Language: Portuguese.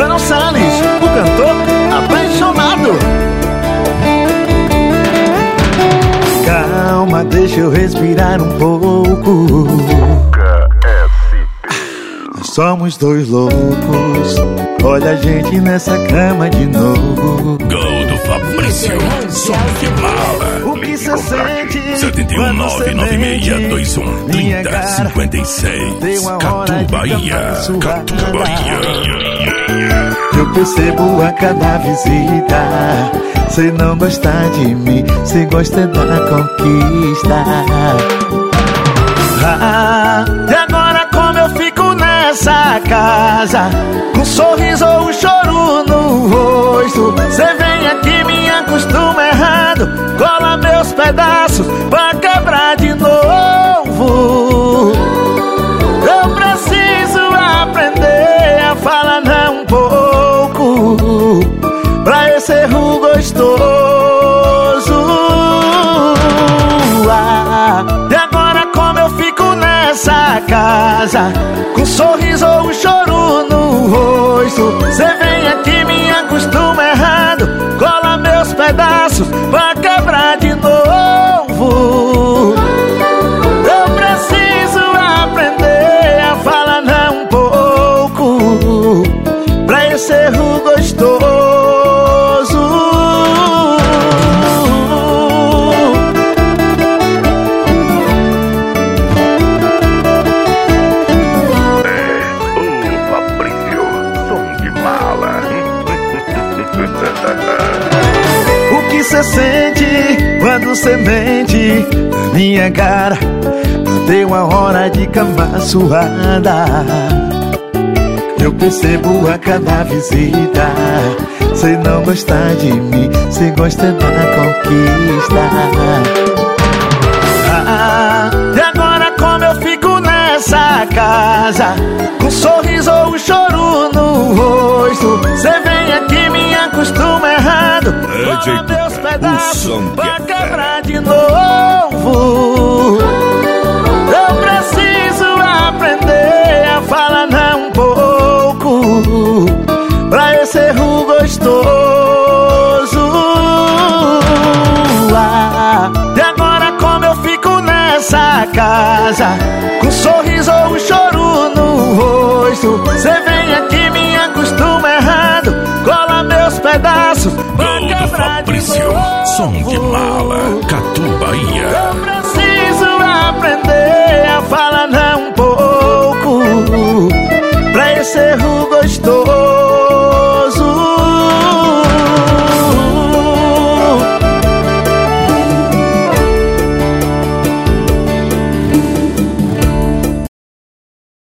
Verão Salles, o cantor apaixonado. Calma, deixa eu respirar um pouco. Nós somos dois loucos. Olha a gente nessa cama de novo. Gol do Fabrício, som de mala. O que cê sente? 71991305056. Catu Bahia, Catu Bahia. Eu percebo a cada visita. Cê não gosta de mim, cê gosta da conquista. E agora como eu fico nessa casa, com sorriso ou um choro no rosto? Cê vem aqui, me acostuma errado, cola meus pedaços pra quebrar de novo. Eu preciso aprender a falar não um pouco, pra esse erro gostoso. E agora como eu fico nessa casa, com sorriso ou um choro no rosto? Cê vem aqui, me acostuma errado, cola meus pedaços pra quebrar de novo. Eu preciso aprender a falar não um pouco, pra esse erro gostoso. O que cê sente quando cê mente na minha cara? Deu uma hora de cama suada. Eu percebo a cada visita. Cê não gosta de mim, cê gosta da conquista. E agora como eu fico nessa casa, com sorriso ou um choro no rosto? Cê vem aqui, me acostuma errado, cola meus pedaços pra quebrar de novo. Eu preciso aprender a falar não um pouco, pra esse erro gostoso. E agora como eu fico nessa casa, com sorriso ou um choro no rosto?